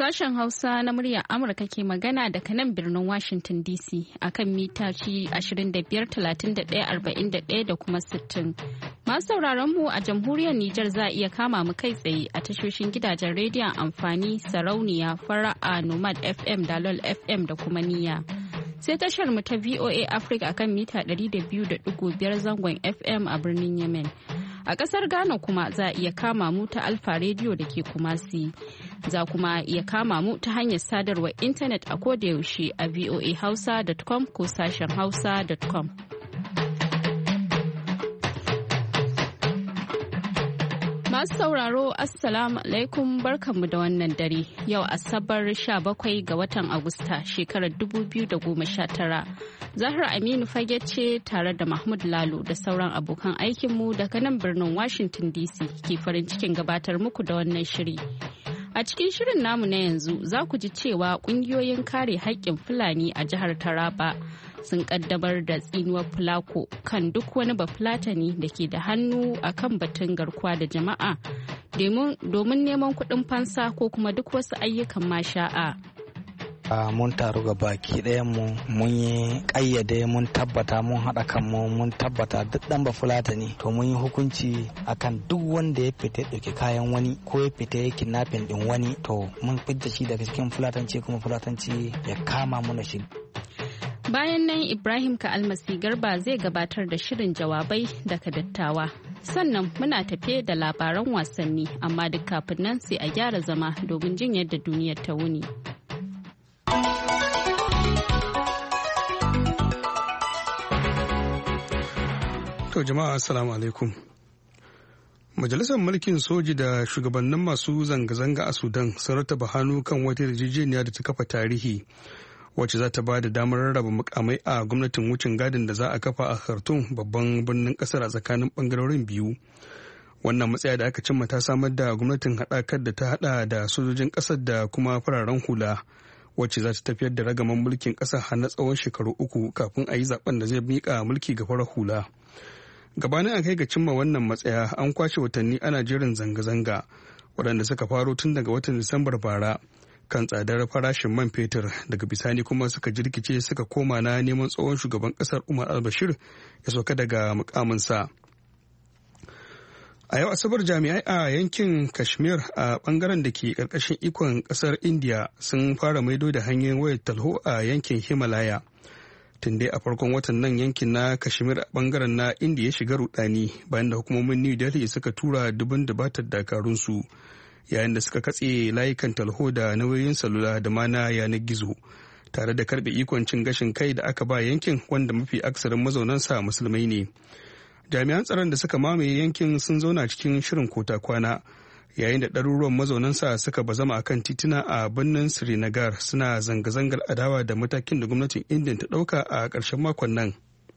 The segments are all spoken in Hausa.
Sashen Hausa na muryar Amurka ke magana daga nan birnin Washington DC akan mitaci 25-31-41 da kuma 60. Masu sauraron mu a jamhuriyar Nijar za a iya kama mu kai tsaye a tashoshin gidajen rediyon amfani sarauniya fara'a Nomad FM da LOL FM da kuma niyya. Sai tashar mu ta VOA Africa akan mita 200.5 zangon FM a birnin Yemen. A ƙasar Ghana kuma za a iya kama mu ta Alfa Radio da ke Kumasi. Za kuma iya kama mu ta hanyar sadarwar intanet a kodayaushe a voahausa.com ko sashen hausa.com. Masu sauraro Assalamu alaikum barkanmu da wannan dare yau Asabar 17 ga watan Agusta shekarar 2019. Zahra Aminu Fage ce tare da Mahmud Lalo da sauran abokan aikinmu daga nan birnin Washington DC ke farin cikin gabatar muku da wannan shiri. A cikin shirin namu na yanzu za ku ji cewa kungiyoyin kare haƙƙin Fulani a jihar Taraba sun kaddamar da tsinuwar fulako kan duk wani bafulatani da ke da hannu a kan batun garkuwa da jama'a domin neman kuɗin fansa ko kuma duk wasu ayyukan masha'a. Mun taru ga baki ɗayanmu mun yi ƙayyade mun tabbata mun haɗa kanmu mun tabbata duk ɗan bafulatani to mun yi hukunci akan duk wanda ya fita ɗauki kayan wani ko ya fita ya kidnapping ɗin wani to mun fidda shi daga cikin fulatanci kuma fulatanci ya kama mana shi. Bayan nan Ibrahim Ka'almasi Garba zai gabatar da shirin jawabai daga dattawa. Sannan muna tafe da labaran wasanni amma duk kafin nan sai a gyara zama domin jin yadda duniyar ta wuni. To jama'a assalamu alaikum. Majalisar mulkin soji da shugabannin masu zanga-zanga a Sudan sun rattaba hannu kan wata yarjejeniya da ta kafa tarihi wacce za ta ba da damar rarraba mukamai a gwamnatin wucin gadin da za a kafa a Khartoum babban birnin kasar a tsakanin bangarorin biyu. Wannan matsaya da aka cimma ta samar da gwamnatin haɗakar da ta haɗa da sojojin ƙasar da kuma fararen hula wacce za ta tafiyar da ragaman mulkin ƙasar har na tsawon shekaru 3 kafin a yi zaben da zai miƙa mulki ga farar hula. Gabanin a kai ga cimma wannan matsaya an kwashe watanni ana jerin zanga-zanga waɗanda suka faro tun daga watan Disambar bara kan tsadar farashin man fetur daga bisani kuma suka jirkice suka koma na neman tsohon shugaban ƙasar Umar al-Bashir ya sauka daga mukaminsa. A yau Asabar jami'ai a yankin Kashmir a bangaren da ke ƙarƙashin ikon ƙasar India sun fara maido da hanyoyin wayar talho a yankin Himalaya. Tun dai a farkon watan nan yankin na Kashmir a bangaren na India ya shiga rudani bayan da hukumomin New Delhi suka tura dubun dubatar dakarunsu yayin da suka katse layukan talho da nauyoyin salula da ma na yanar gizo tare da karbe ikon cin gashin kai da aka ba yankin wanda mafi aksarin mazaunansa musulmai ne. Jami'an tsaron da suka mamaye yankin sun zauna cikin shirin kota kwana yayin da ɗaruruwan mazaunansa suka bazama akan tituna a birnin Srinagar suna zanga-zangar adawa da matakin da gwamnatin Indiya ta ɗauka a ƙarshen makon nan.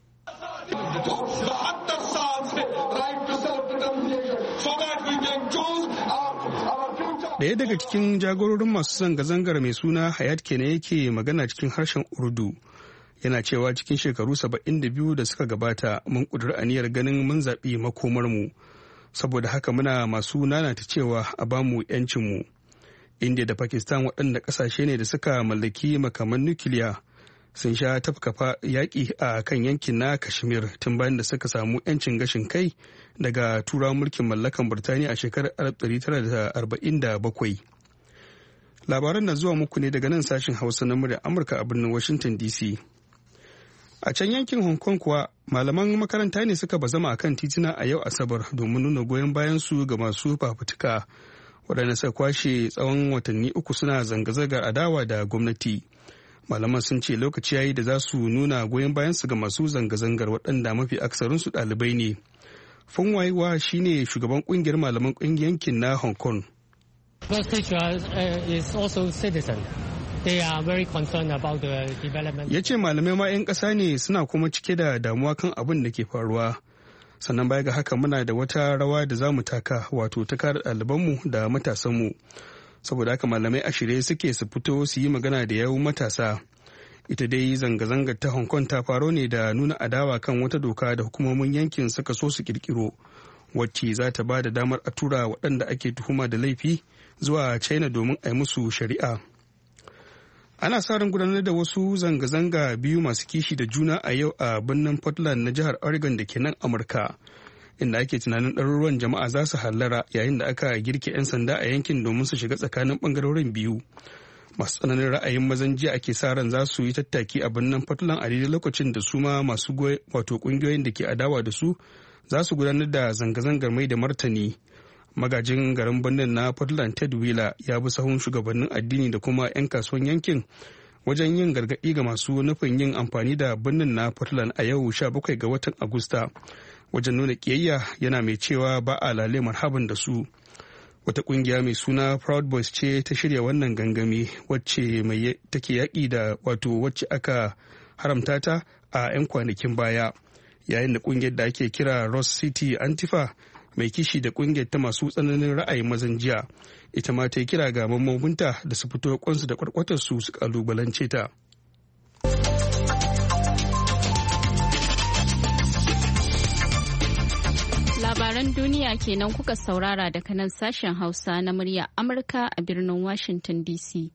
Ɗaya daga cikin jagororin masu zanga-zangar mai suna Hayat Kene yake magana cikin harshen Urdu. Yana cewa cikin shekaru 72 da suka gabata mun ƙudiri aniyar ganin mun zaɓi makomarmu. Saboda haka muna masu nanata cewa a bamu 'yancinmu. India da Pakistan waɗanda ƙasashe ne da suka mallaki makaman nukiliya sun sha tafkafa yaƙi a kan yankin na Kashmir tun bayan da suka samu 'yancin gashin kai daga turawan mulkin mallakan Birtaniya a shekarar 1947. Labaran na zuwa muku ne daga nan sashen Hausa na muryar Amurka a birnin Washington DC. A can yankin Hong Kong kuwa malaman makaranta ne suka bazama akan tituna a yau Asabar domin nuna goyon bayan su ga masu fafutuka waɗanda suka kwashe tsawon watanni 3 suna zanga-zangar adawa da gwamnati. Malaman sun ce lokaci yayi da za su nuna goyon bayan su ga masu zanga-zangar waɗanda mafi aksarin su ɗalibai ne. Feng Waiwa shine shugaban ƙungiyar malaman ƙungiyar yankin na Hong Kong. Ya ce malamai ma 'yan ƙasa ne suna kuma cike da damuwa kan abin da ke faruwa. Sannan baya ga haka muna da wata rawa da za mu taka wato ta kare ɗalibanmu da matasanmu. Saboda haka malamai a shirye suke su fito su yi magana da yawun matasa. Ita dai zanga-zangar ta Hong Kong ta faro ne da nuna adawa kan wata doka da hukumomin yankin suka so su kirkiro wacce za ta ba da damar a tura waɗanda ake tuhuma da laifi zuwa China domin a yi musu shari'a. Ana sa ran gudanar da wasu zanga-zanga biyu masu kishi da juna a yau a birnin Portland na jihar Oregon da ke nan Amurka, inda ake tunanin ɗaruruwan jama'a za su hallara yayin da aka girke 'yan sanda a yankin domin su shiga tsakanin ɓangarorin biyu. Masu tsananin ra'ayin mazan jiya ake sa ran za su yi tattaki a birnin Portland a daidai lokacin da su ma masu ƙungiyoyin da ke adawa da su za su gudanar da zanga-zangar mai da martani. Magajin garin birnin na Portland Ted Wheeler ya bi sahun shugabannin addini da kuma 'yan kasuwan yankin wajen yin gargaɗi ga masu nufin yin amfani da birnin na Portland a yau 17 ga watan Agusta wajen nuna ƙiyayya, yana mai cewa ba a lale marhaban da su. Wata ƙungiya mai suna Proud Boys ce ta shirya wannan gangami wacce take yaƙi da wacce aka haramta ta a 'yan kwanakin baya, yayin da ƙungiyar da ake kira Ross City Antifa mai kishi da kungiyar ta masu tsananin ra'ayin mazan jiya ita ma ta yi kira ga mambobinta da su fito kwansu da kwarkwatar su kalubalance ta. Labaran duniya kenan kuka saurara daga nan sashen Hausa na murya Amurka a birnin Washington DC.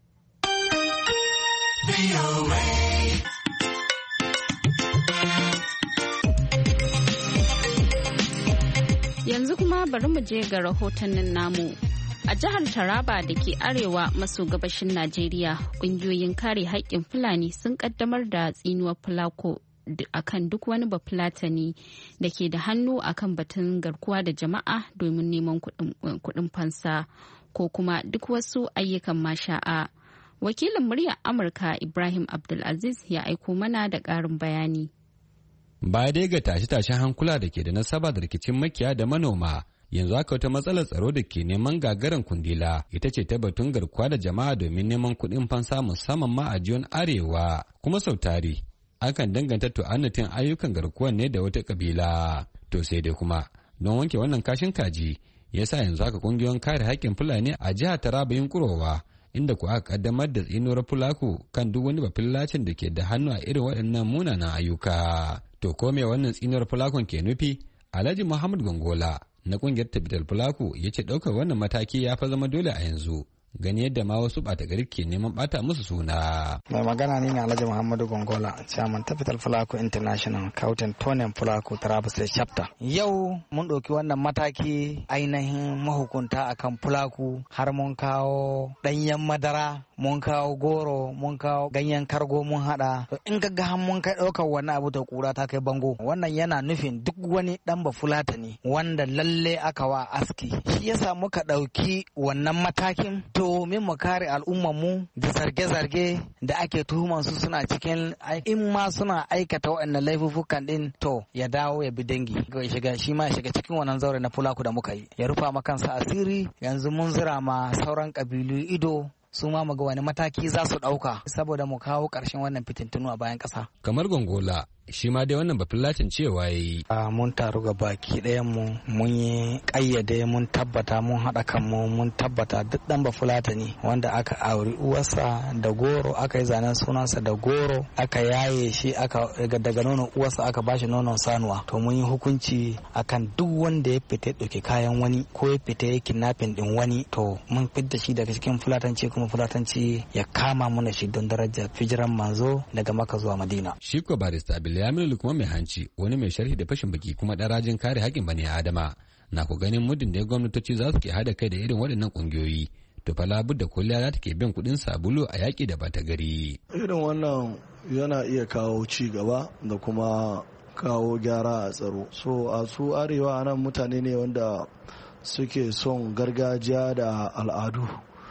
Yanzu kuma bari mu je ga rahotannin namu. A jihar Taraba da ke arewa maso gabashin Najeriya, ƙungiyoyin kare haƙƙin Fulani sun ƙaddamar da tsinuwar fulako akan duk wani bafulatani da ke da hannu akan batun garkuwa da jama'a domin neman kuɗin fansa ko kuma duk wasu ayyukan masha'a. Wakilin muryar Amurka Ibrahim Abdulaziz ya aiko mana da ƙarin bayani. Baya dai ga tashe-tashen hankula da ke da nasaba da rikicin makiya da manoma, yanzu haka wata matsalar tsaro da ke neman gagarin kundila ita ce ta batun garkuwa da jama'a domin neman kuɗin fansa musamman ma a jiyon arewa, kuma sau tari akan danganta tu'annatin ayyukan garkuwan ne da wata kabila. To sai dai kuma don wanke wannan kashin kaji yasa yanzu haka kungiyoyin kare haƙƙin Fulani a jihar Taraba yunkurowa, inda ku aka kaddamar da tsinuwar fulaku kan duk wani bafillacin da ke da hannu a irin waɗannan munanan ayyuka. To ko me wannan tsinuwar fulakun ke nufi? Alhaji Muhammad Gongola na kungiyar Tabital Fulaku ya ce ɗaukar wannan mataki ya fa zama dole a yanzu, gani yadda ma wasu ɓata gari ke neman ɓata musu suna. Mai magana ne Alhaji Muhammadu Gongola, Chairman Tabital Fulaku International, Kautin Tonen Fulaku Taraba State Chapter. Yau mun ɗauki wannan mataki ainihin mahukunta akan Fulaku, har mun kawo ɗanyen madara, mun kawo goro, mun kawo ganyen kargo mun hada. In ga mun kai ɗaukar wani abu da kura ta kai bango. Wannan yana nufin duk wani ɗan bafulata ne wanda lalle aka wa aski. Shi yasa muka ɗauki wannan matakin domin mu kare al'ummar mu da zarge-zarge da ake tuhuman su suna cikin, in ma suna aikata waɗannan laifuffukan din, to ya dawo ya bi dangi, shi ma ya shiga cikin wannan zaure na Fulaku da muka yi, ya rufa ma kansa asiri. Yanzu mun zira ma sauran kabilu ido su ma mu ga wani mataki za su ɗauka saboda mu kawo ƙarshen wannan fitintunu a bayan ƙasa. Kamar Gongola, shi ma dai wannan bafillacin cewa ya yi. Mun taru ga baki ɗayan mu mun yi ƙayyade, mun tabbata mun haɗa kanmu, mun tabbata duk ɗan bafulatani wanda aka auri uwarsa da goro, aka yi zanen sunansa da goro, aka yaye shi daga nonon uwarsa aka bashi nonon sanuwa, to mun yi hukunci akan duk wanda ya fita ya ɗauki kayan wani ko ya fita ya kidnapping ɗin wani, to mun fidda shi daga cikin fulatanci, kuma fulatanci ya kama mana shi don darajar fijiran manzo daga Makka zuwa Madina. Shi ko barista Bilyaminu kuma mai hanci, wani mai sharhi da fashin baki kuma ɗarajin kare haƙƙin bani Adama, na ku ganin muddin da gwamnatoci za su ke hada kai da irin waɗannan ƙungiyoyi, to fa labudda kulliya za ta ke bin kuɗin sabulu a yaƙi da bata gari. Irin wannan yana iya kawo ci gaba da kuma kawo gyara a tsaro. So a su arewa nan mutane ne wanda suke son gargajiya da al'adu,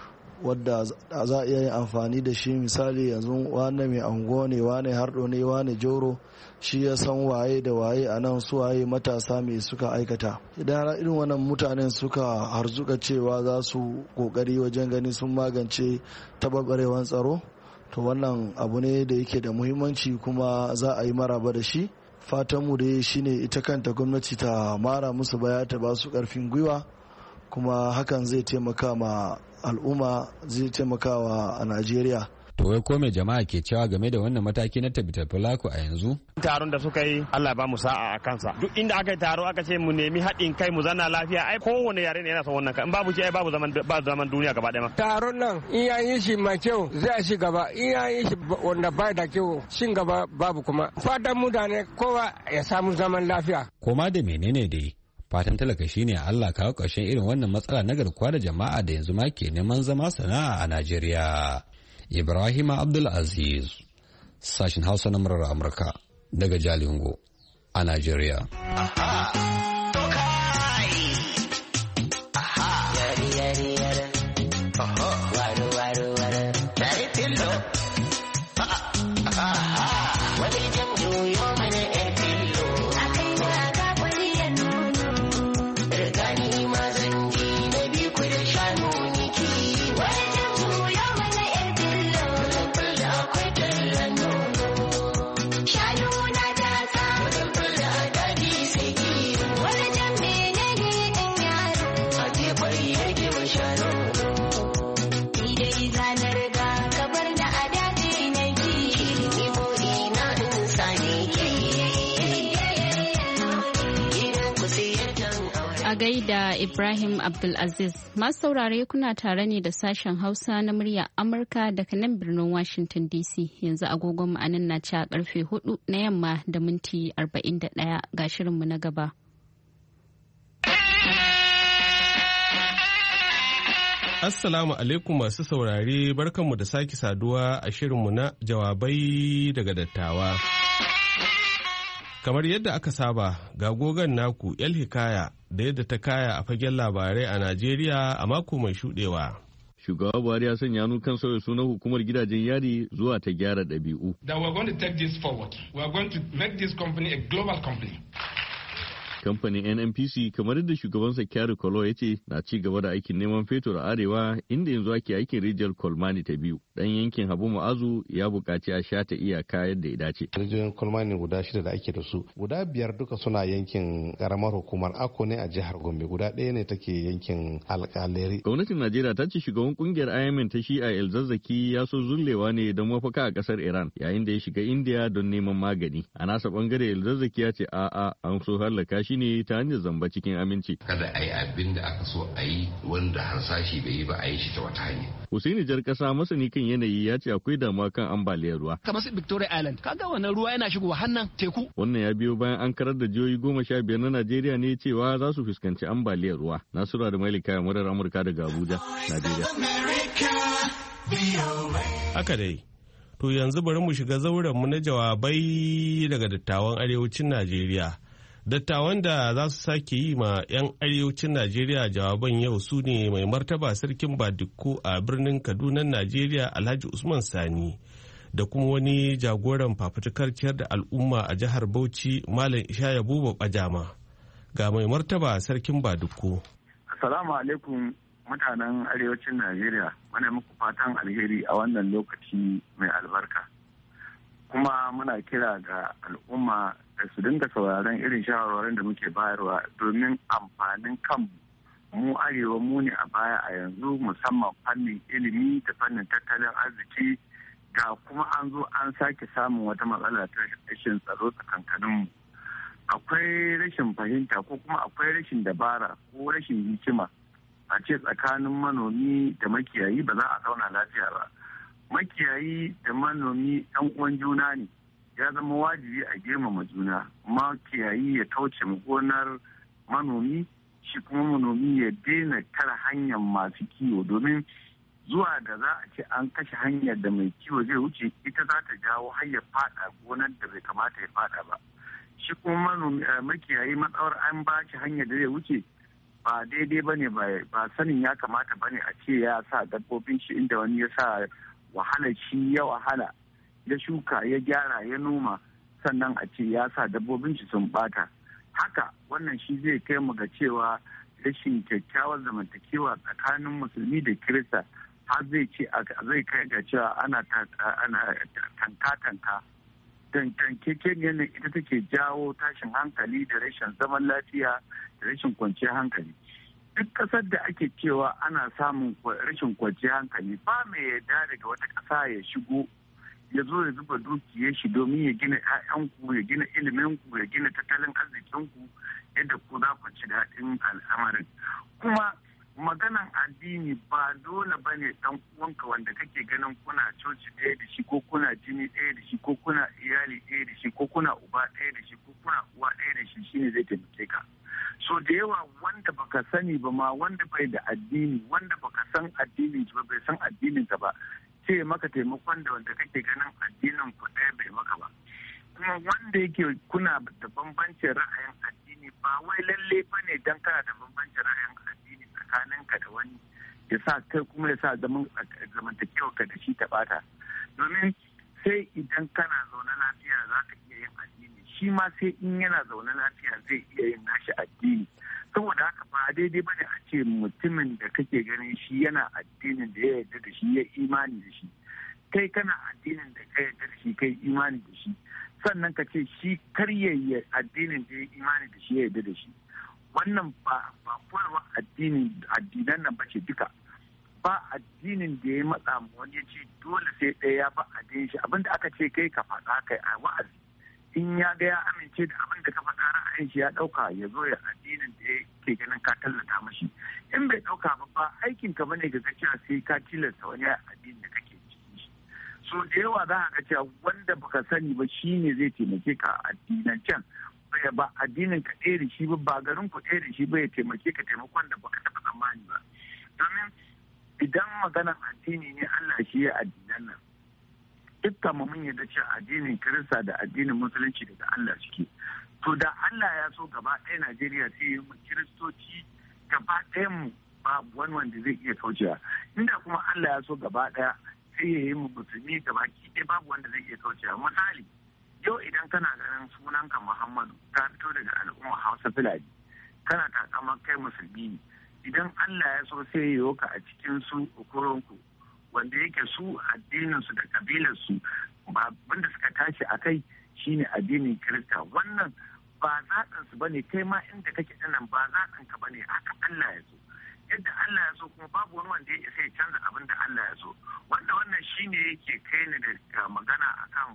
wadda za a iya yin amfani da shi. Misali yanzu wane mai ango ne, wane hardo ne, wane joro, shi ya san waye da waye a nan, su waye matasa mai suka aikata. Idan irin wannan mutanen suka harzuka cewa za su kokari wajen gani sun magance tabarbarewar tsaro, to wannan abu ne da yake da muhimmanci kuma za a yi maraba da shi. Fatanmu da shine ita kanta gwamnati ta mara musu baya, ta ba su karfin gwiwa, kuma hakan zai taimaka ma al'umma, zai taimakawa a Najeriya. To wai ko mai jama'a ke cewa game da wannan mataki na Tabita Fulako a yanzu? Taron da suka yi Allah ba mu sa'a a kansa. Duk inda aka yi taro aka ce mu nemi haɗin kai mu zanna lafiya ai kowane yare ne yana son wannan, in babu shi ai babu zaman duniya gaba ɗaya ma. Taron nan in ya yi shi mai kyau zai ci gaba, in ya yi shi wanda bai da kyau shin gaba babu kuma. Fatan mutane kowa ya samu zaman lafiya. Koma da menene dai? Fatan talaka shine Allah kawo ƙarshen irin wannan matsala na garkuwa da jama'a da yanzu ma ke neman zama sana'a a Najeriya. Ibrahim Abdulaziz, sashen Hausa na murar Amurka daga Jalingo a Najeriya. gaida Ibrahim Abdulaziz. Masu saurare kuna tare ne da sashen Hausa na murya Amurka daga nan birnin Washington DC. Yanzu agogon ma'anin na ci a karfe 4 na yamma da minti 41 ga shirinmu na gaba. Assalamu alaikum masu saurare, barkanmu da sake saduwa a shirinmu na jawabai daga dattawa. Kamar yadda aka saba, ga gogon naku El Hikaya da yadda ta kaya a fagen labarai a Najeriya a mako mai shuɗewa. Shugaba Buhari ya sanya hannu kan sauya sunan hukumar gidajen yari zuwa ta gyara ɗabi'u. That we are going to take this forward. We are going to make this company a global company. Kamfanin NNPC kamar yadda shugabansa Kyari Kolo ya ce na ci gaba da aikin neman fetur a arewa inda yanzu ake aikin rijiyar Kolmani ta biyu. Dan yankin Habu Ma'azu ya buƙaci a shata iyaka yadda ya dace. Rijiyar Kolmani guda 6 da ake da su, guda 5 duka suna yankin karamar hukumar Akko ne a jihar Gombe, guda 1 ne take yankin Alƙaleri. Gwamnatin Najeriya ta ce shugaban kungiyar IMN ta Shi'a El Zazzaki ya so zullewa ne don mafaka a ƙasar Iran yayin da ya shiga India don neman magani. A nasa bangare El Zazzaki ya ce a'a an so hallaka shi ne ta hanyar zamba cikin aminci. Kada a yi abin da aka so a yi wanda harsashi bai yi ba a yi shi ta wata hanya. Hussaini Jar Kasa masani kan yanayi ya ce akwai damuwa kan ambaliyar ruwa. Kamar su Victoria Island, kaga wannan ruwa yana shigowa hannan teku. Wannan ya biyo bayan an karar da jihohi 15 na Najeriya ne cewa za su fuskanci ambaliyar ruwa. Nasura da Malika murar Amurka daga Abuja, Najeriya. Haka dai. To yanzu bari mu shiga zauren mu na jawabai daga dattawan arewacin Najeriya. Dattawan da za su sake yi ma 'yan arewacin Najeriya jawaban yau su ne mai martaba sarkin Badikko a birnin Kaduna, Najeriya Alhaji Usman Sani, da kuma wani jagoran fafutukar ciyar da al'umma a jihar Bauchi Malam Ishaya Buba Bajama. Ga mai martaba sarkin Badikko. Assalamu alaikum mutanen arewacin Najeriya, muna muku fatan alheri a wannan lokaci mai albarka. Kuma muna kira ga al'umma da su dinga sauraron irin shawarwarin da muke bayarwa domin amfanin kanmu. Mu arewa mu ne a baya a yanzu, musamman fannin ilimi da fannin tattalin arziki, ga kuma an zo an sake samun wata matsala ta rashin tsaro tsakankaninmu. Akwai rashin fahimta ko kuma akwai rashin dabara ko rashin hikima a ce tsakanin manomi da makiyayi ba za a zauna lafiya ba. Makiyayi da manomi ɗan uwan juna ne, ya zama wajibi a girmama juna. Makiyayi ya kauce gonar manomi, shi kuma manomi ya daina tara hanyar masu kiwo, domin zuwa da za a ce an kashe hanyar da mai kiwo zai wuce ita za ta jawo hanyar fada gonar da bai kamata ya fada ba. Shi kuma makiyayi matsawar an ba shi hanyar da zai wuce ba daidai ba ne, ba sanin ya kamata ba ne a ce ya sa dabbobin shi inda wani ya sa wahala, shi ya wahala ya shuka ya gyara ya noma, sannan a ce ya sa dabbobin shi sun bata. Haka wannan shi zai kai mu ga cewa rashin kyakkyawar zamantakewa tsakanin musulmi da kirista har zai kai ga cewa ana tanka tankekeniyar nan ita take jawo tashin hankali da rashin zaman lafiya da rashin kwanciyar hankali. duk ƙasar da ake cewa ana samun rashin kwanciyar hankali ba mai yarda daga wata ƙasa ya shigo ya zo ya zuba dukiyar shi domin ya gina 'ya'yanku, ya gina iliminku, ya gina tattalin arzikinku yadda ku za ku ci daɗin al'amarin. Kuma maganan addini ba dole ba ne ɗan uwanka wanda kake ganin kuna coci ɗaya da shi ko kuna jini ɗaya da shi ko kuna iyali ɗaya da shi ko kuna uba ɗaya da shi ko kuna uwa ɗaya da shi shine zai taimake ka. So da yawa wanda baka sani ba ma, wanda bai da addini, wanda baka san addinin ba, bai san addinin ka ba, sai maka taimakon da wanda kake ganin addinin ku ɗaya bai maka ba. Kuma wanda yake kuna da bambancin ra'ayin addini ba wai lalle ba ne don kana da bambancin ra'ayin addini tsakaninka da wani ya sa kai kuma ya sa zamantakewa ka da shi ta bata. Domin sai idan kana zaune lafiya za ka iya yin addini, shi ma sai in yana zaune lafiya zai iya yin nashi addini. Saboda haka ba daidai ba ne a ce mutumin da kake ganin shi yana addinin da ya yarda da shi, ya imani da shi, kai kana addinin da ka yarda da shi, kai imani da shi, sannan ka ce shi karyayya addinin da ya imani da shi ya yarda da shi. Wannan ba koyarwa addinan nan ba ce duka. Ba addinin da ya matsa mu wani ya ce dole sai ɗaya ya ba addinin shi, abinda aka ce kai ka faɗa kai a wa'azi, in ya ga ya amince da abin da ka faɗa ra'ayin shi ya ɗauka ya zo ya addinin da yake ganin ka tallata mashi. In bai ɗauka ba aikin ka bane ga cewa sai ka tilasta wani addinin da kake cikin shi. So da yawa za ka ga cewa wanda baka sani ba shine zai taimake ka a addinan can, ba addinin ka ɗaya da shi ba garin ku ɗaya da shi ba ya taimake ka taimakon da baka taɓa tsammani ba. Domin idan maganar addini ne Allah shi ya addinan nan, dukkan mu mun yarda cewa addinin Kirista da addinin Musulunci daga Allah suke. To da Allah ya so gaba ɗaya Najeriya sai ya mu Kiristoci gaba ɗayan mu babu wani wanda zai iya kaucewa. Inda kuma Allah ya so gaba ɗaya sai ya yi mu musulmi gaba ɗaya babu wanda zai iya kaucewa. Misali, yau idan kana ganin sunanka Muhammadu ka fito daga al'umma Hausa Fulani, kana takamar kai musulmi ne. Idan Allah ya so sai ya yoka a cikin su ukuronku wanda yake su addininsu da kabilarsu ba wanda suka tashi a kai shine addinin Kirista. Wannan ba zaɓinsu ba ne, kai ma inda kake ɗanan ba zaɓinka ba ne, haka Allah ya so. Yadda Allah ya so kuma babu wani wanda ya isa ya canza abin da Allah ya so. Wannan shine yake kai ni da magana akan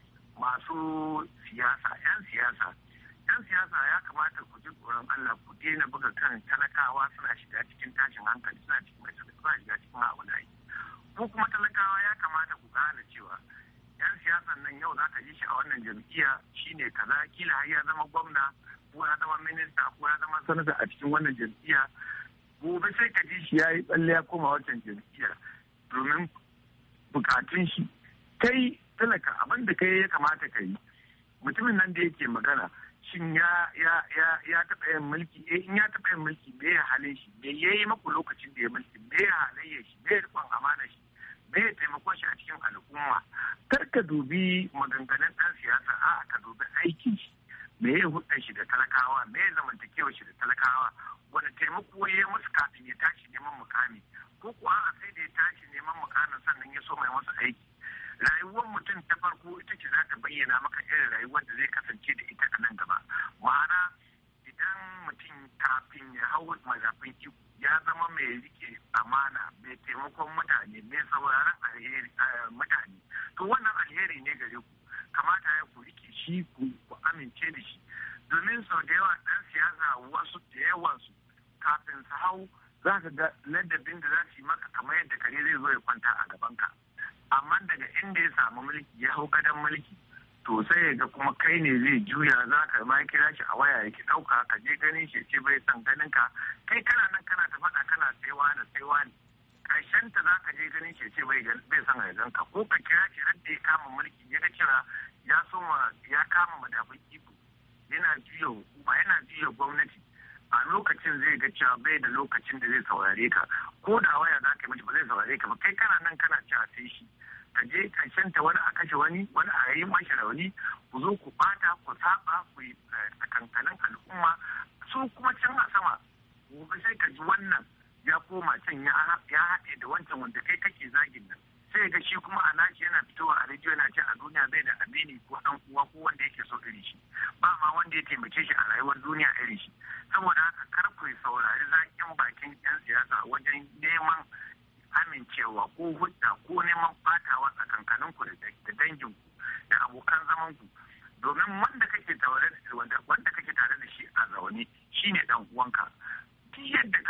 masu siyasa, 'yan siyasa. 'Yan siyasa ya kamata ku ji tsoron Allah, ku daina buga kan talakawa suna shiga cikin tashin hankali, suna shiga cikin haulayi. Ko kuma talakawa ya kamata ku gane cewa 'yan siyasan nan yau za ka ji shi a wannan jam'iyya shine kaza, kila har ya zama gwamna ko ya zama minista ko ya zama sanata a cikin wannan jam'iyya. Gobe sai ka ji shi ya yi tsalle ya koma wancan jam'iyya domin bukatun shi. Kai talaka abin da kai ya kamata ka yi. Mutumin nan da yake magana shin ya taɓa yin mulki? In ya taɓa yin mulki me ya halin shi, me ya yi maku lokacin da ya mulki, me ya halayya shi, me ya rikon amana shi, me ya taimakon shi a cikin al'umma. Kar ka dubi maganganun ɗan siyasa, a'a ka dubi aikin shi, me ya hudda shi da talakawa, me ya zamantakewa shi da talakawa, wani taimako ya musu kafin ya tashi neman mukami, ko kuwa a sai da ya tashi neman mukamin sannan ya so mai masa aiki. Rayuwar mutum ta farko ita ce za ta bayyana maka irin rayuwar da zai kasance da ita a nan gaba. Ma'ana idan mutum kafin ya hau mazafin iko ya zama mai rike amana, mai taimakon mutane, mai sauraron alheri mutane, to wannan alheri ne gare ku. Kamata ya ku rike shi, ku amince da shi. Domin sau da yawa ɗan siyasa wasu da yawansu kafin su hau za ka ga ladabin da za su yi maka kamar yadda kare zai zo ya kwanta a gabanka. Amma daga inda ya samu mulki ya hau gadon mulki, to sai ya ga kuma kai ne zai juya, za ka ma kira shi a waya ya ki ɗauka, ka je ganin shi ce bai san ganin ka, kai kana nan kana ta faɗa kana saiwa ne. Ƙarshen ta za ka je ganin shi ce bai san ya gan ka, ko ka kira shi har da ya kama mulki ya ga cewa ya kama madafun iko, yana juya hukuma, yana juya gwamnati. A lokacin zai ga cewa bai da lokacin da zai saurare ka, ko da waya za ka yi mace ba zai saurare ka ba. Kai kana nan kana cewa sai shi, ka je ƙarshen ta wani a kashe wani a yi mashi rauni, ku zo ku bata, ku saba, ku yi tsakankanin al'umma. Su kuma can a sama gobe sai ka ji wannan ya koma can ya haɗe da wancan wanda kai kake zagin nan, sai ga shi kuma a nashi yana fitowa a rediyo yana ce a duniya bai da amini ko ɗan uwa ko wanda yake so iri shi, ba ma wanda ya taimake shi a rayuwar duniya iri shi. Saboda haka kar ku saurari zaƙin hudda ko neman batawa tsakankaninku da danginku da abokan zamanku, domin wanda kake tare da shi a zaune shine dan uwanka. Yadda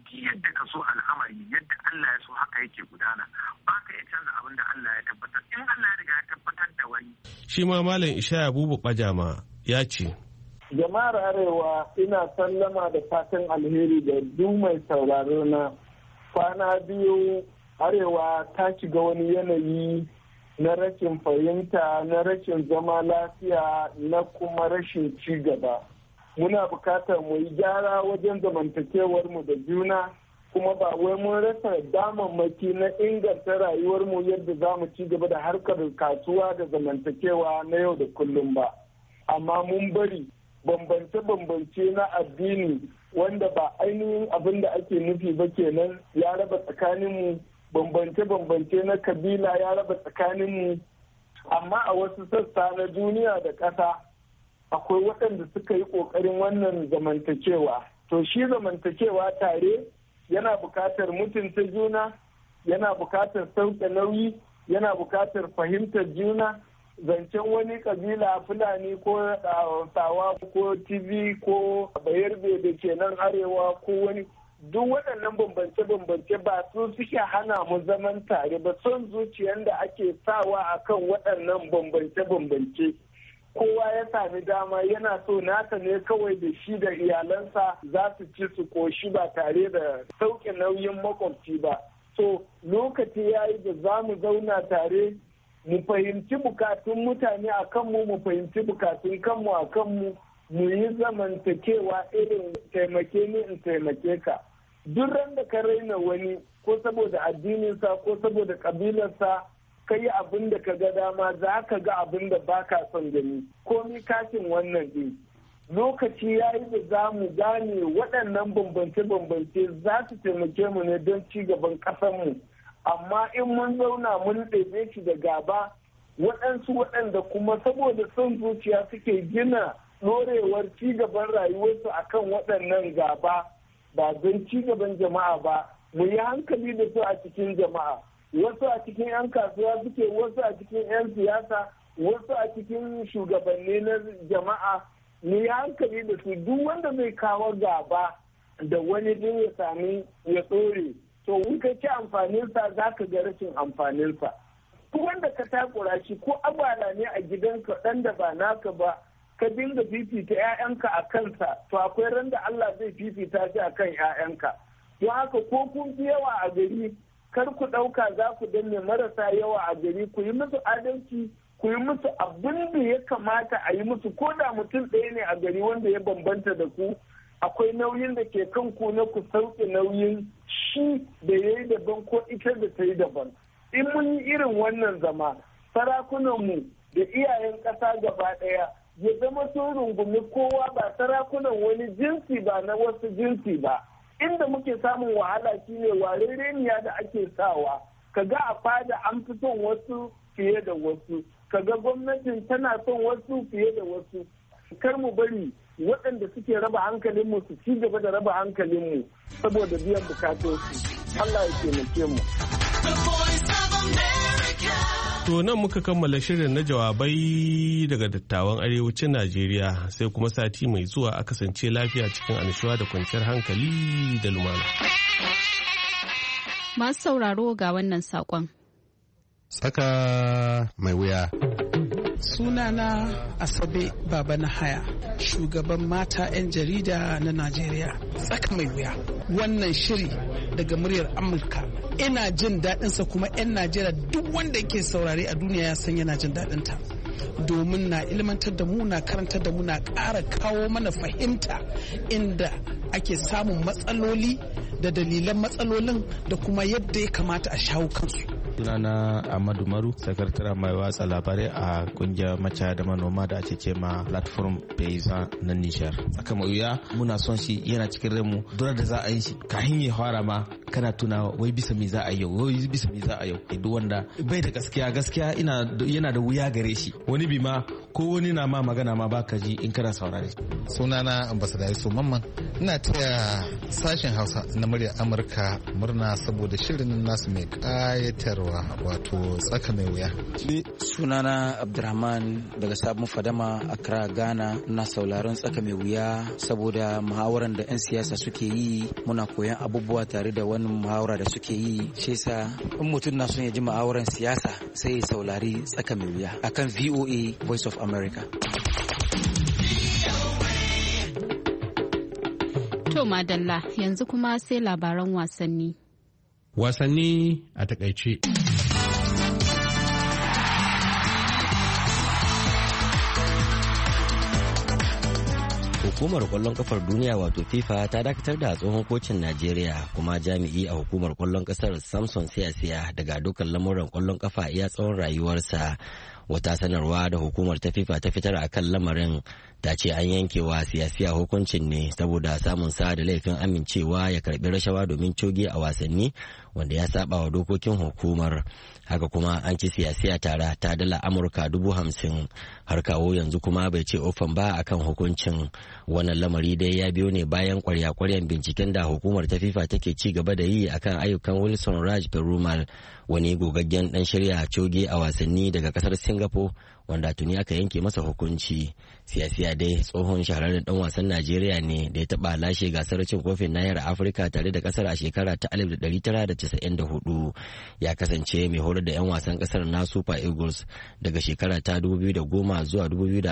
ka so al'amari yadda Allah ya so haka yake gudana, ba ka iya canza abin da Allah ya tabbatar. In Allah ya riga ya tabbatar da wani. Shi ma Malam Ishaya Bubu Bajama ya ce, jama'ar Arewa ina sallama da fatan alheri da duk mai sauraro na. Kwana biyu Arewa ta shiga wani yanayi na rashin fahimta, na rashin zama lafiya, na kuma rashin ci gaba. Muna bukatar mu yi gyara wajen zamantakewar mu da juna, kuma ba wai mun rasa damammaki na inganta rayuwar mu yadda za mu ci gaba da harkar kasuwa da zamantakewa na yau da kullum ba. Amma mun bari bambance-bambance na addini wanda ba ainihin abin da ake nufi ba kenan ya raba tsakaninmu, bambance-bambance na kabila ya raba tsakaninmu. Amma a wasu sassa na duniya da ƙasa akwai waɗanda suka yi ƙoƙarin wannan zamantakewa. To shi zamantakewa tare yana buƙatar mutunta juna, yana buƙatar sauke nauyi, yana buƙatar fahimtar juna. Zancen wani kabila Fulani ko Hausawa ko TV ko Bayarbe da ke nan Arewa ko wani, duk waɗannan bambance-bambance ba su suke hana mu zaman tare ba, son zuciyar da ake sawa akan waɗannan bambance-bambance. Kowa ya sami dama yana so nasa ne kawai da shi da iyalansa za su ci su koshi ba tare da sauke nauyin makwabci ba. So lokaci ya yi da za mu zauna tare, mu fahimci bukatun mutane a kanmu, mu fahimci bukatun kanmu a kanmu, mu yi zamantakewa irin taimake ni in taimake ka. Duk ran da ka raina wani ko saboda addininsa ko saboda kabilarsa, ka yi abin da ka ga dama za ka ga abin da ba ka son gani. Komi kashin wannan ɗin. Lokaci ya yi da za mu gane waɗannan bambance-bambance za su taimake mu ne don ci gaban ƙasarmu. Amma in mun zauna mun ɗebe shi da gaba, waɗansu waɗanda kuma saboda son zuciya suke gina ɗorewar ci gaban rayuwarsu akan waɗannan gaba, ba don ci gaban jama'a ba, mu yi hankali da su a cikin jama'a. Wasu a cikin 'yan kasuwa suke, wasu a cikin 'yan siyasa, wasu a cikin shugabanni na jama'a. Mu yi hankali da su, duk wanda zai kawo gaba da wani din ya sami ya tsore, to in ka ci amfaninsa za ka ga rashin amfaninsa. Duk wanda ka takura shi ko abala ne a gidanka ɗan da ba naka ba, ka dinga fifita 'ya'yanka a kansa, to akwai ran da Allah zai fifita shi a kan 'ya'yanka. Don haka ko kun fi yawa a gari, kar ku ɗauka za ku danne marasa yawa a gari, ku yi musu adalci, ku yi musu abin da ya kamata a yi musu, ko da mutum ɗaya ne a gari wanda ya bambanta da ku, akwai nauyin da ke kan ku na ku sauke nauyin shi da ya yi daban ko ita da ta yi daban. In mun yi irin wannan zama, sarakunanmu da iyayen ƙasa gaba ɗaya ya zama sun rungumi kowa, ba sarakunan wani jinsi ba na wasu jinsi ba. Inda muke samun wahala shine warereniya da ake sawa, kaga a fada an fi son wasu fiye da wasu, kaga gwamnatin tana son wasu fiye da wasu. Kar mu bari waɗanda suke raba hankalinmu su ci gaba da raba hankalinmu saboda biyan bukatunsu. Allah ya taimake mu. To nan muka kammala shirin na jawabai daga dattawan arewacin Najeriya, sai kuma sati mai zuwa a kasance lafiya cikin annashuwa da kwanciyar hankali da lumana. Masu sauraro ga wannan saƙon. Tsaka mai wuya. Sunana Asabe Baba na Haya, shugaban mata 'yan jarida na Najeriya. Tsaka mai wuya. Wannan shiri daga muryar Amurka ina jin daɗinsa, kuma 'yan Najeriya duk wanda yake saurare a duniya ya san yana jin daɗinta. Domin na ilmantar da mu, na karantar da mu, na ƙara kawo mana fahimta inda ake samun matsaloli da dalilan matsalolin da kuma yadda ya kamata a shawo kansu. Sunana Ahmadu Maru, sakataren mai watsa labarai a kungiyar macaya da manoma da ake ce ma platform Paysan na Nijar. Tsaka mai wuya muna son shi, yana cikin ranmu. Dole da za a yi shi kahin ya fara ma kana tunawa wai bisa me za a yau, wai bisa me za a yau. Duk wanda bai da gaskiya yana da wuya gare shi. Wani bi ma ko wani na ma magana ma baka ji in kana saurare. Sunana ambassador Yusuf Mamman, ina taya sashen Hausa na muryar Amurka murna saboda shirin nasu mai kayatarwa wato tsaka mai wuya. Sunana Abdurrahman daga Sabon Fadama, Accra, Ghana. Na sauraron tsaka mai wuya saboda muhawaran da 'yan siyasa suke yi, muna koyan abubuwa tare da wani muhawara da suke yi. Shi yasa in mutum na son ya ji muhawaran siyasa sai ya saurari tsaka mai wuya akan VOA Voice of America. To madalla, yanzu kuma sai labaran wasanni. Wasanni a takaice. Hukumar kwallon kafar duniya wato FIFA ta dakatar da tsohon kocin Najeriya kuma jami'i a hukumar kwallon kasar Samson Siya daga dukkan lamuran kwallon kafa iya tsawon rayuwarsa. Wata sanarwa da hukumar ta FIFA ta fitar a kan lamarin ta ce an yankewa Siya hukuncin ne saboda samun sa da laifin amincewa ya karbi rashawa domin coge a wasanni wanda ya saba wa dokokin hukumar. Haka kuma an ci Siya tara ta dala Amurka 50,000 har kawo yanzu kuma bai ce ofan ba akan hukuncin. Wannan lamari dai ya biyo ne bayan kwarya-kwaryan binciken da hukumar ta FIFA take ci gaba da yi akan ayyukan Wilson Raj Perumal, wani gogaggen dan shirya coge a wasanni daga kasar Singapore wanda tuni aka yanke masa hukunci. Siya dai tsohon shahararren dan wasan Najeriya ne da ya taba lashe gasar cin kofin nahiyar Afirka tare da kasar a shekara ta 1994. Ya kasance mai horar da 'yan wasan kasar na Super Eagles daga shekara ta 2010 zuwa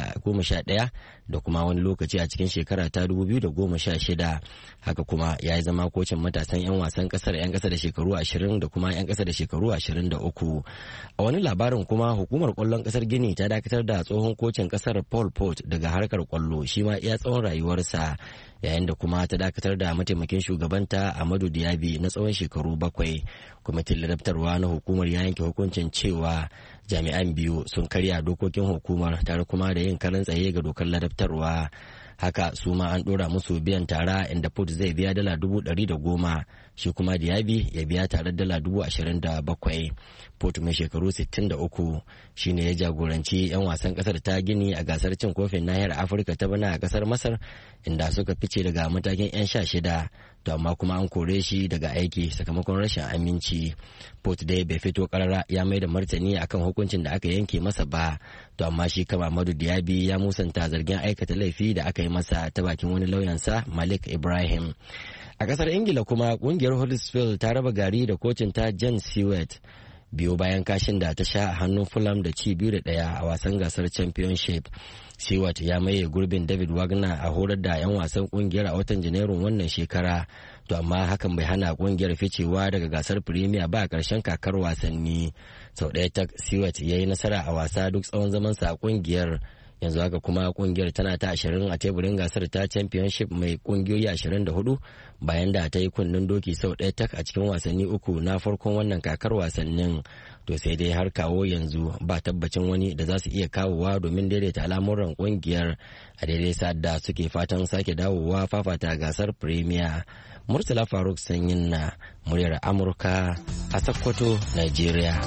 2011 da kuma wani lokaci a cikin shekara ta 2016. Haka kuma ya yi zama kocin matasan 'yan wasan kasar 'yan kasa da shekaru 20 da kuma 'yan kasa da shekaru 23. A wani labarin kuma hukumar kwallon kasar Gini ta dakatar da tsohon kocin kasar Paul Port daga harkar kwallo shi ma iya tsawon rayuwarsa, yayin da kuma ta dakatar da mataimakin shugabanta Amadu Diaby na tsawon shekaru 7. Kwamitin ladabtarwa na hukumar ya yanke hukuncin cewa jami'an biyu sun karya dokokin hukumar tare kuma da yin karan tsaye ga dokar ladabtarwa. Haka su ma an dora musu biyan tara inda Port zai biya dala 110,000 shi kuma Diaby ya biya tare dala 27,000. Port mai shekaru 63 shine ya jagoranci 'yan wasan kasar ta Gini a gasar cin kofin nahiyar Afirka ta bana a kasar Masar inda suka fice daga matakin 'yan 16, to amma kuma an kore shi daga aiki sakamakon rashin aminci. Port dai bai fito karara ya mai da martani akan hukuncin da aka yanke masa ba, to amma shi kama Amadu Diaby ya musanta zargin aikata laifi da aka yi masa ta bakin wani lauyansa Malik Ibrahim. A kasar Ingila kuma kungiyar Huddersfield ta raba gari da kocin ta Jan Stewart biyo bayan kashin da ta sha a hannun Fulham da ci 2-1 a wasan gasar Championship. Stewart ya maye gurbin David Wagner a horar da 'yan wasan kungiyar a watan Janairun wannan shekara, to amma hakan bai hana kungiyar ficewa daga gasar Premier ba a ƙarshen kakar wasanni. Sau ɗaya ta Stewart ya yi nasara a wasa duk tsawon zamansa a kungiyar. Yanzu haka kuma kungiyar tana ta 20 a teburin gasar ta Championship mai kungiyoyi 24 bayan da ta yi kunnen doki sau ɗaya tak a cikin wasanni 3 na farkon wannan kakar wasannin. To sai dai har kawo yanzu ba tabbacin wani da za su iya kawowa domin daidaita al'amuran kungiyar a daidai sa'ad da suke fatan sake dawowa fafata gasar Premier. Murtala Faruk Sanyin na muryar Amurka a Sokoto, Nigeria.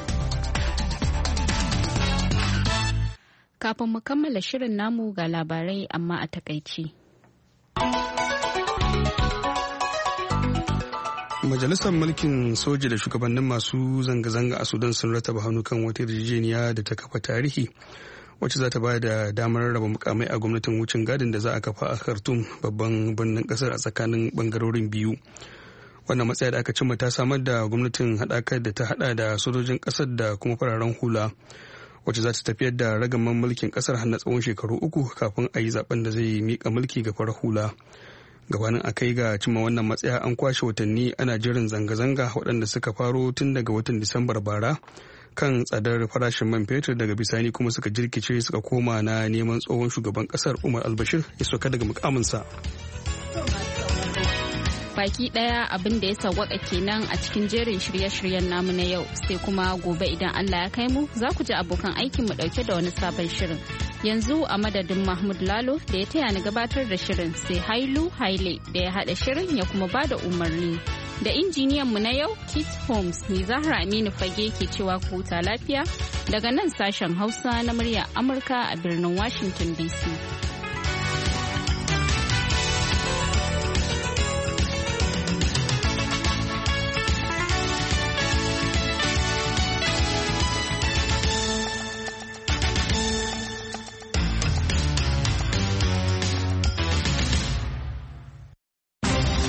Kafin mu kammala shirin namu ga labarai amma a takaici. Majalisar mulkin soja da shugabannin masu zanga-zanga a Sudan sun rataba hannu kan wata yarjejeniya da ta kafa tarihi wacce za ta ba da damar raba mukamai a gwamnatin wucin gadin da za a kafa a Khartoum, babban birnin kasar, a tsakanin bangarorin biyu. Wannan matsaya da aka cimma ta samar da gwamnatin haɗakar da ta haɗa da sojojin ƙasar da kuma fararen hula, wacce za ta tafiyar da ragaman mulkin kasar har na tsawon shekaru 3 kafin a yi zaben da zai mika mulki ga farar hula. Gabanin a kai ga cimma wannan matsaya an kwashe watanni ana jiran zanga-zanga waɗanda suka faro tun daga watan Disambar bara kan tsadar farashin man fetur, daga bisani kuma suka jirkice suka koma na neman tsohon shugaban kasar Umar al-Bashir ya sauka daga mukaminsa. Baki daya abin da ya sawwaka kenan a cikin jerin shirye-shiryen namu na yau, sai kuma gobe idan Allah ya kai mu za ku ji abokan aikin mu dauke da wani sabon shirin. Yanzu a madadin Mahmud Lalo da ya taya ni gabatar da shirin, sai Hailu Haile da ya hada shirin ya kuma bada umarni Da injiniyanmu na yau, Keith Holmes, ne Zahra Aminu Fage ke cewa ku huta lafiya daga nan sashen Hausa na muryar Amurka a birnin Washington DC.